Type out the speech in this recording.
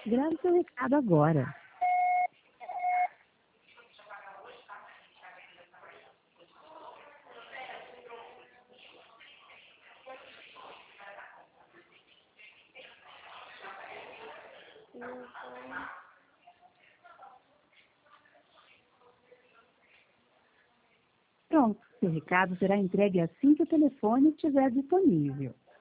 Grave seu recado agora. Pronto, seu recado será entregue assim que o telefone estiver disponível.